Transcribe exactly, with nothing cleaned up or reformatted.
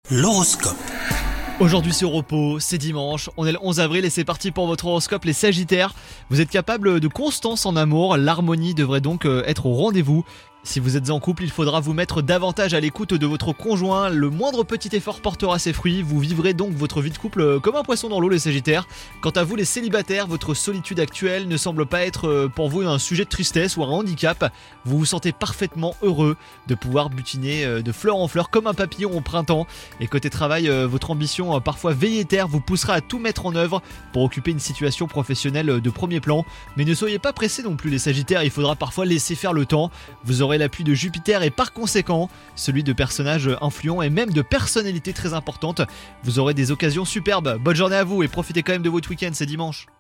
L'horoscope. Aujourd'hui c'est au repos, c'est dimanche, on est le onze avril et c'est parti pour votre horoscope les Sagittaires. Vous êtes capable de constance en amour, l'harmonie devrait donc être au rendez-vous. Si vous êtes en couple, il faudra vous mettre davantage à l'écoute de votre conjoint. Le moindre petit effort portera ses fruits. Vous vivrez donc votre vie de couple comme un poisson dans l'eau, les Sagittaires. Quant à vous, les célibataires, votre solitude actuelle ne semble pas être pour vous un sujet de tristesse ou un handicap. Vous vous sentez parfaitement heureux de pouvoir butiner de fleur en fleur comme un papillon au printemps. Et côté travail, votre ambition parfois velléitaire vous poussera à tout mettre en œuvre pour occuper une situation professionnelle de premier plan. Mais ne soyez pas pressés non plus, les Sagittaires. Il faudra parfois laisser faire le temps. Vous aurez l'appui de Jupiter et par conséquent celui de personnages influents et même de personnalités très importantes. Vous aurez des occasions superbes. Bonne journée à vous et profitez quand même de votre week-end, c'est dimanche.